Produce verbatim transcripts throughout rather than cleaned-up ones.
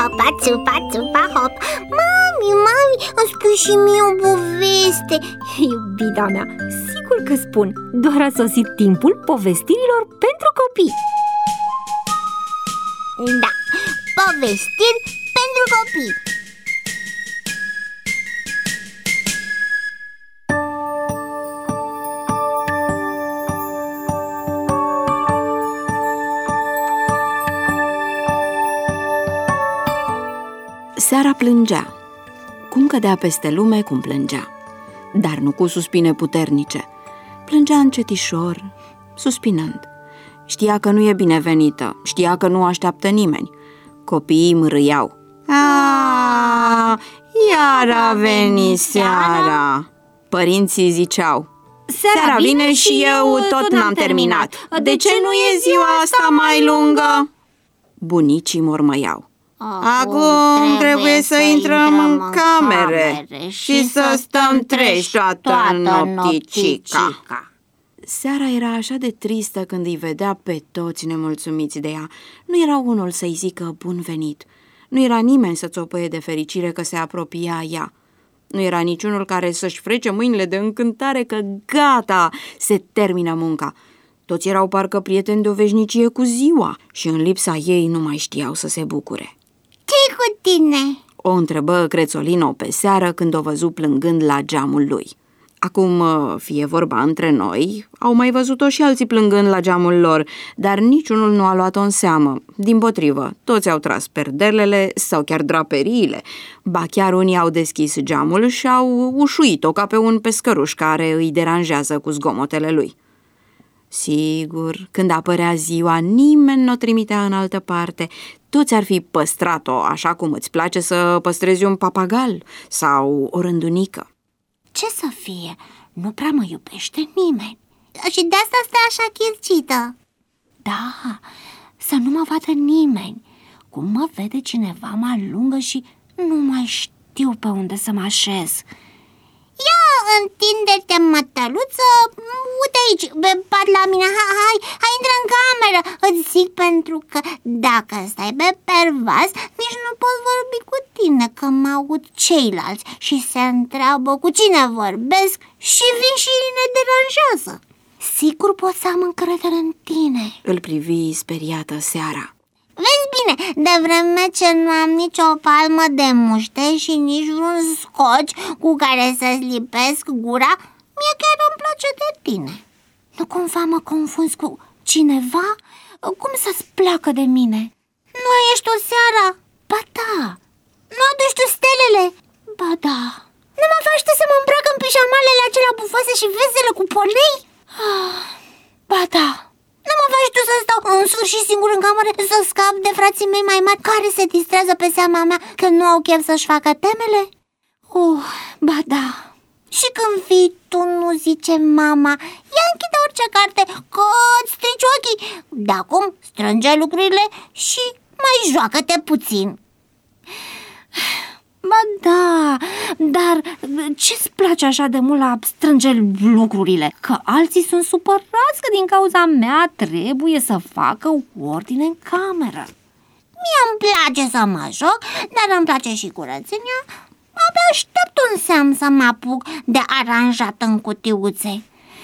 hopa, țupa, țupa, hop. Mami, mami, îmi spui și mie o poveste. Iubita mea, sigur că spun. Doar a sosit timpul povestirilor pentru copii. Da, povestiri pentru copii. Seara plângea. Cum cădea peste lume, cum plângea. Dar nu cu suspine puternice. Plângea încetișor, suspinând. Știa că nu e binevenită, știa că nu așteaptă nimeni. Copiii mârâiau. Aaaa, iar a venit seara. Părinții ziceau: Seara vine și eu tot n-am terminat. De ce nu e ziua asta mai lungă? Bunicii mormăiau: Acum trebuie să intrăm în camere și să stăm treji toată nopticica. Seara era așa de tristă când îi vedea pe toți nemulțumiți de ea. Nu era unul să-i zică bun venit. Nu era nimeni să țopăie de fericire că se apropia ea. Nu era niciunul care să-și frece mâinile de încântare că gata, se termină munca. Toți erau parcă prieteni de o veșnicie cu ziua și în lipsa ei nu mai știau să se bucure. Ce-i cu tine? O întrebă Crețolino pe seară când o văzu plângând la geamul lui. Acum, fie vorba între noi, au mai văzut-o și alții plângând la geamul lor, dar niciunul nu a luat-o în seamă. Dimpotrivă, toți au tras perdelele sau chiar draperiile. Ba chiar unii au deschis geamul și au ușuit-o ca pe un pescăruș care îi deranjează cu zgomotele lui. Sigur, când apărea ziua, nimeni nu o trimitea în altă parte. Toți ar fi păstrat-o așa cum îți place să păstrezi un papagal sau o rândunică. Ce să fie? Nu prea mă iubește nimeni. Și de asta stai așa chircită. Da, să nu mă vadă nimeni. Cum mă vede cineva mă alungă și nu mai știu pe unde să mă așez. Ia, întinde-te, mătăluță, uite aici, pe pat la mine, hai, hai, hai, intră în cameră. Îți zic pentru că dacă stai pe pervaz, nici nu pot vorbi cu tine, că mă aud ceilalți și se întreabă cu cine vorbesc și vin și ne deranjează. Sigur pot să am încredere în tine. Îl privi speriată seara. Vezi bine, de vreme ce nu am nici o palmă de muște și nici vreun scoci cu care să-ți lipesc gura, mie chiar îmi place de tine. Nu cumva mă confunzi cu cineva? Cum să-ți placă de mine? Nu ești tu seara? Ba da. Nu aduci tu stelele? Ba da. Nu mă faci tu să mă îmbrac în pijamalele acelea bufoase și vesele cu polei? Ah, ba da. Nu mă faci tu să stau în sfârșit singur în cameră, să scap de frații mei mai mari care se distrează pe seama mea că nu au chef să-și facă temele? Uh, ba da. Și când vii tu nu zice mama: ia închide orice carte, că îți strici ochii. De acum strânge lucrurile și mai joacă-te puțin. Ba da, dar ce-ți place așa de mult la strânge lucrurile? Că alții sunt supărați că din cauza mea trebuie să facă ordine în cameră. Mie îmi place să mă joc, dar îmi place și curățenia. Abia aștept un semn să mă apuc de aranjat în cutiuțe.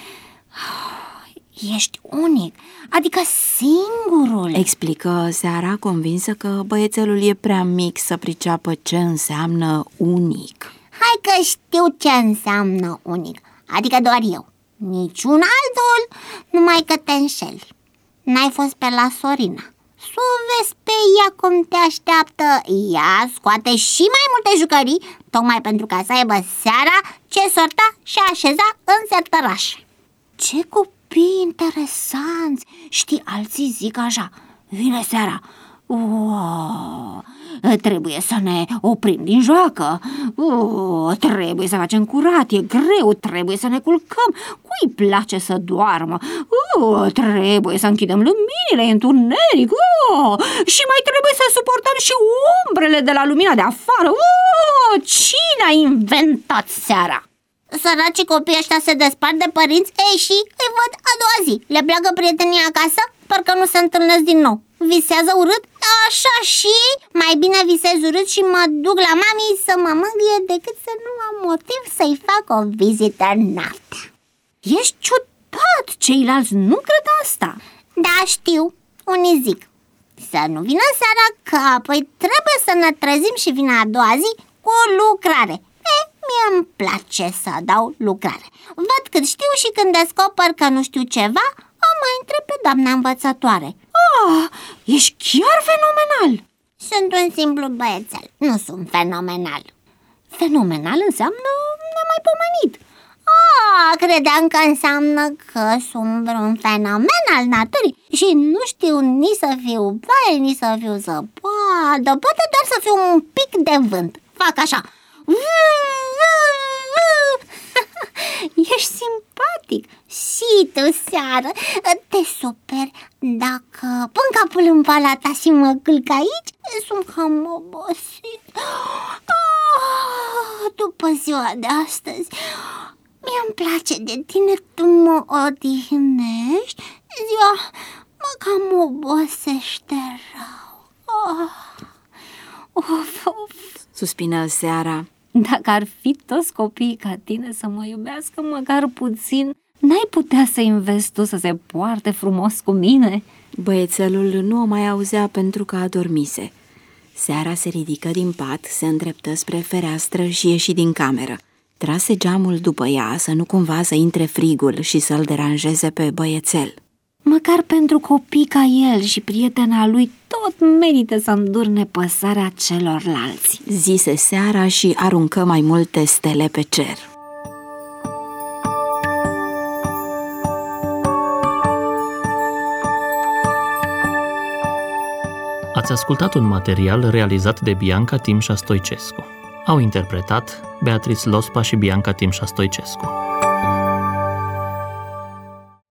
Ești unic, adică singurul, explică seara, convinsă că băiețelul e prea mic să priceapă ce înseamnă unic. Hai că știu ce înseamnă unic, adică doar eu, niciun altul, numai că te înșeli. N-ai fost pe la Sorina. Să o vezi pe ea cum te așteaptă. Ea scoate și mai multe jucării, tocmai pentru ca să aibă seara ce sorta și așeza în sertăraș. Ce copii interesanți! Știi, alții zic așa: vine seara, wow, trebuie să ne oprim din joacă, oh, trebuie să facem curat, e greu, trebuie să ne culcăm, cui place să doarmă, oh, trebuie să închidem luminile, e întuneric, oh, și mai trebuie să suportăm și umbrele de la lumina de afară. Oh, cine a inventat seara? Săracii copii ăștia se despart de părinți, ei, și îi văd a doua zi. Le pleacă prietenii acasă, parcă nu se întâlnesc din nou. Visează urât? Așa și? Mai bine visez urât și mă duc la mami să mă mângâie decât să nu am motiv să-i fac o vizită noaptea. Ești ciudat, ceilalți nu cred asta. Da, știu, unii zic să nu vină seara că apoi trebuie să ne trezim și vine a doua zi cu lucrare. E, mie îmi place să dau lucrare. Văd cât știu și când descoper că nu știu ceva, o mai întreb pe doamna învățătoare. Ah, ești chiar fenomenal! Sunt un simplu băiețel, nu sunt fenomenal. Fenomenal înseamnă nemaipomenit. Ah, credeam că înseamnă că sunt vreun fenomen al naturii și nu știu nici să fiu ploaie, nici să fiu zăpadă, poate doar să fiu un pic de vânt. Fac așa. Ești simpatic și tu, seară. Te super. Dacă pun capul în pala ta și mă culc aici, sunt cam obosit. Ah, după ziua de astăzi mi-mi place de tine, tu mă odihnești. Ziua mă cam obosește rău. Oh. Uf, uf. Suspină Seara. Dacă ar fi toți copiii ca tine să mă iubească măcar puțin, n-ai putea să înveți tu să se poarte frumos cu mine? Băiețelul nu o mai auzea pentru că adormise. Seara se ridică din pat, se îndreptă spre fereastră și ieși din cameră. Trase geamul după ea să nu cumva să intre frigul și să-l deranjeze pe băiețel. Măcar pentru copii ca el și prietena lui tot merită să îndurne păsarea celorlalți, zise Seara și aruncă mai multe stele pe cer. Ați ascultat un material realizat de Bianca Timșa Stoicescu. Au interpretat Beatrice Lospa și Bianca Timșa Stoicescu.